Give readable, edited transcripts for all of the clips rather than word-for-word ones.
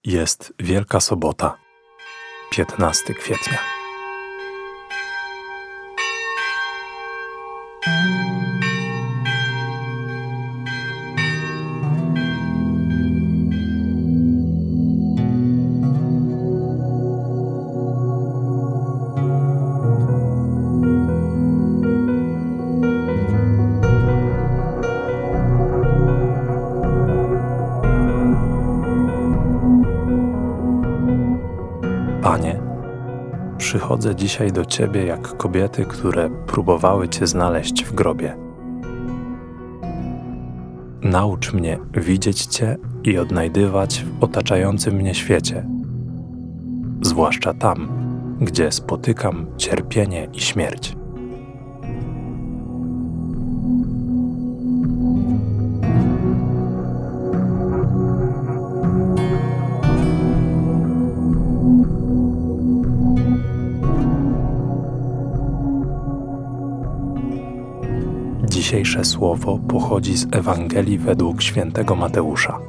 Jest Wielka Sobota, 15 kwietnia. Panie, przychodzę dzisiaj do Ciebie jak kobiety, które próbowały Cię znaleźć w grobie. Naucz mnie widzieć Cię i odnajdywać w otaczającym mnie świecie, zwłaszcza tam, gdzie spotykam cierpienie i śmierć. Dzisiejsze słowo pochodzi z Ewangelii według świętego Mateusza.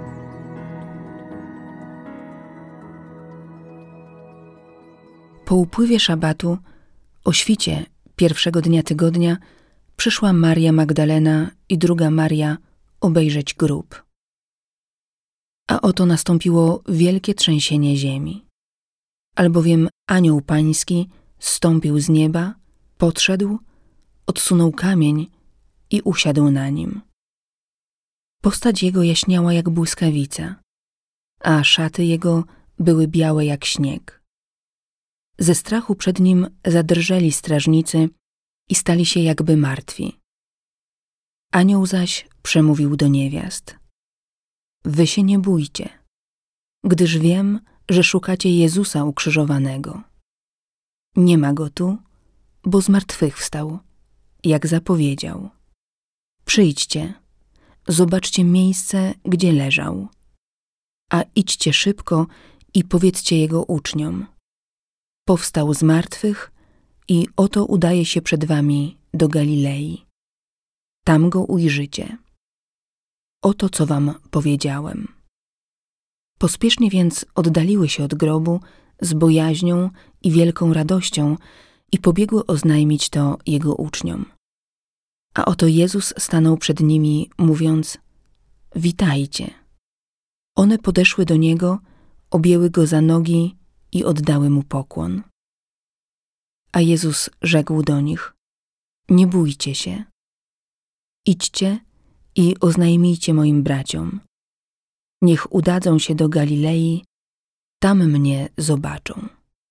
Po upływie szabatu, o świcie pierwszego dnia tygodnia, przyszła Maria Magdalena i druga Maria obejrzeć grób. A oto nastąpiło wielkie trzęsienie ziemi. Albowiem anioł pański zstąpił z nieba, podszedł, odsunął kamień i usiadł na nim. Postać jego jaśniała jak błyskawica, a szaty jego były białe jak śnieg. Ze strachu przed nim zadrżeli strażnicy i stali się jakby martwi. Anioł zaś przemówił do niewiast: Wy się nie bójcie, gdyż wiem, że szukacie Jezusa ukrzyżowanego. Nie ma go tu, bo zmartwychwstał, jak zapowiedział. Przyjdźcie, zobaczcie miejsce, gdzie leżał, a idźcie szybko i powiedzcie jego uczniom: powstał z martwych i oto udaje się przed wami do Galilei. Tam go ujrzycie. Oto, co wam powiedziałem. Pospiesznie więc oddaliły się od grobu z bojaźnią i wielką radością i pobiegły oznajmić to jego uczniom. A oto Jezus stanął przed nimi, mówiąc: Witajcie. One podeszły do Niego, objęły Go za nogi i oddały Mu pokłon. A Jezus rzekł do nich: Nie bójcie się. Idźcie i oznajmijcie moim braciom. Niech udadzą się do Galilei, tam mnie zobaczą.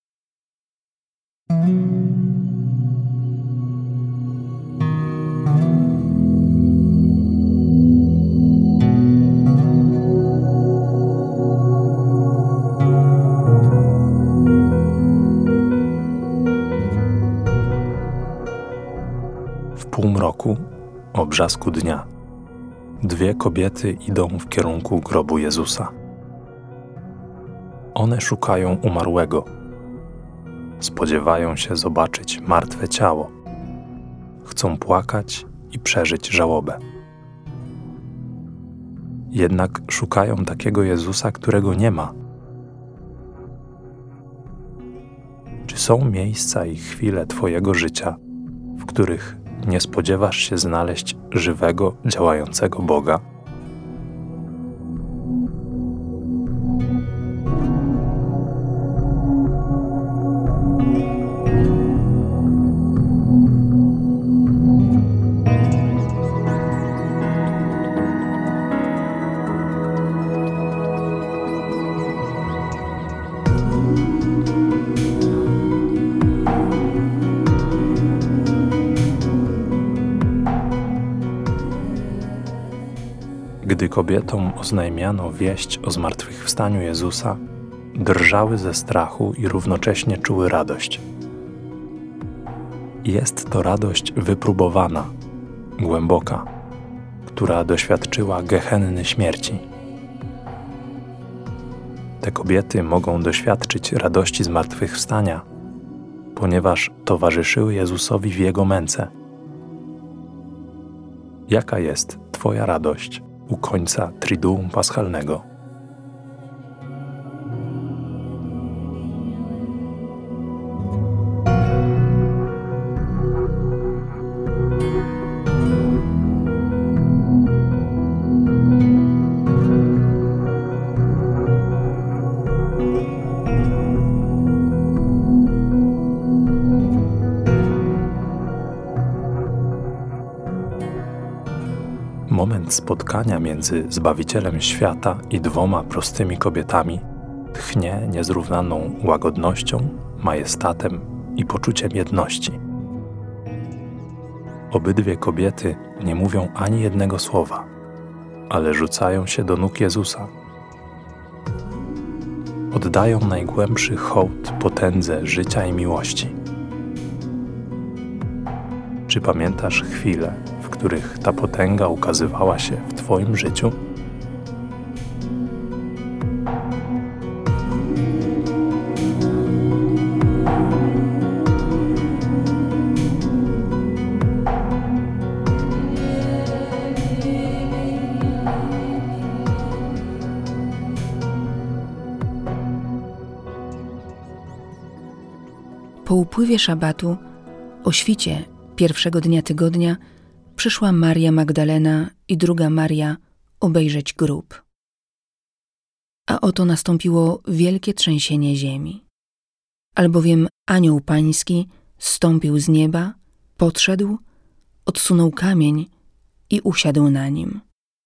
W półmroku, o brzasku dnia, dwie kobiety idą w kierunku grobu Jezusa. One szukają umarłego. Spodziewają się zobaczyć martwe ciało. Chcą płakać i przeżyć żałobę. Jednak szukają takiego Jezusa, którego nie ma. Czy są miejsca i chwile Twojego życia, w których nie spodziewasz się znaleźć żywego, działającego Boga? Gdy kobietom oznajmiano wieść o zmartwychwstaniu Jezusa, drżały ze strachu i równocześnie czuły radość. Jest to radość wypróbowana, głęboka, która doświadczyła gehenny śmierci. Te kobiety mogą doświadczyć radości zmartwychwstania, ponieważ towarzyszyły Jezusowi w Jego męce. Jaka jest Twoja radość u końca Triduum Paschalnego? moment spotkania między Zbawicielem świata i dwoma prostymi kobietami tchnie niezrównaną łagodnością, majestatem i poczuciem jedności. Obydwie kobiety nie mówią ani jednego słowa, ale rzucają się do nóg Jezusa. Oddają najgłębszy hołd potędze życia i miłości. Czy pamiętasz chwile, w których ta potęga ukazywała się w Twoim życiu? Po upływie szabatu, o świcie pierwszego dnia tygodnia, przyszła Maria Magdalena i druga Maria obejrzeć grób. A oto nastąpiło wielkie trzęsienie ziemi. Albowiem anioł pański zstąpił z nieba, podszedł, odsunął kamień i usiadł na nim.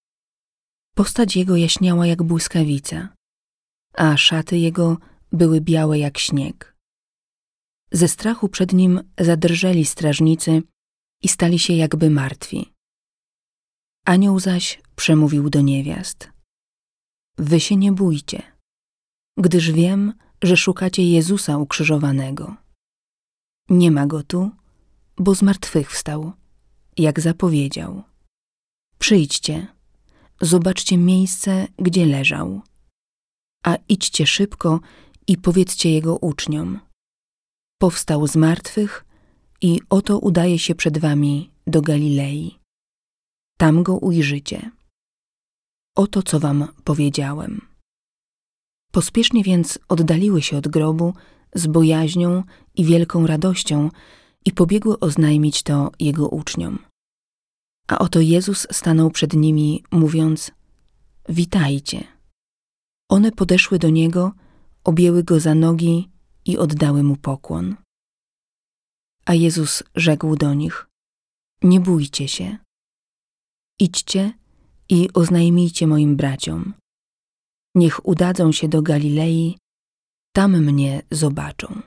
Postać jego jaśniała jak błyskawica, a szaty jego były białe jak śnieg. Ze strachu przed nim zadrżeli strażnicy i stali się jakby martwi. Anioł zaś przemówił do niewiast: Wy się nie bójcie, gdyż wiem, że szukacie Jezusa ukrzyżowanego. Nie ma go tu, bo zmartwychwstał, jak zapowiedział. Przyjdźcie, zobaczcie miejsce, gdzie leżał, a idźcie szybko i powiedzcie jego uczniom: Powstał z martwych i oto udaje się przed wami do Galilei. Tam go ujrzycie. Oto, co wam powiedziałem. Pospiesznie więc oddaliły się od grobu z bojaźnią i wielką radością i pobiegły oznajmić to jego uczniom. A oto Jezus stanął przed nimi, mówiąc: Witajcie. One podeszły do niego, objęły go za nogi i oddały mu pokłon. A Jezus rzekł do nich: Nie bójcie się. Idźcie i oznajmijcie moim braciom. Niech udadzą się do Galilei, tam mnie zobaczą.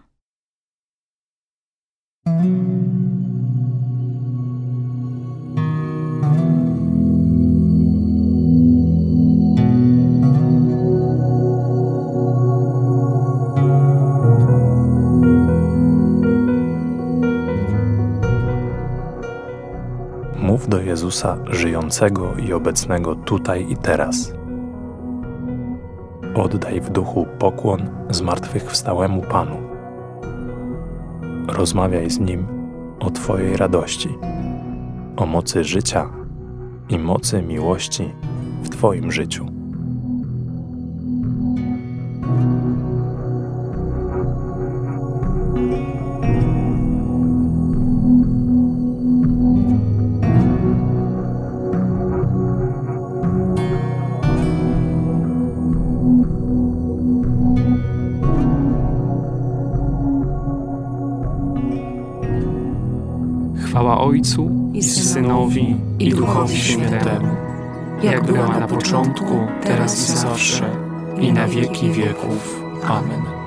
Mów do Jezusa żyjącego i obecnego tutaj i teraz. Oddaj w duchu pokłon zmartwychwstałemu Panu. Rozmawiaj z Nim o Twojej radości, o mocy życia i mocy miłości w Twoim życiu. Chwała Ojcu i Synowi i Duchowi Świętemu, jak była na początku, teraz i zawsze, i na wieki wieków. Amen.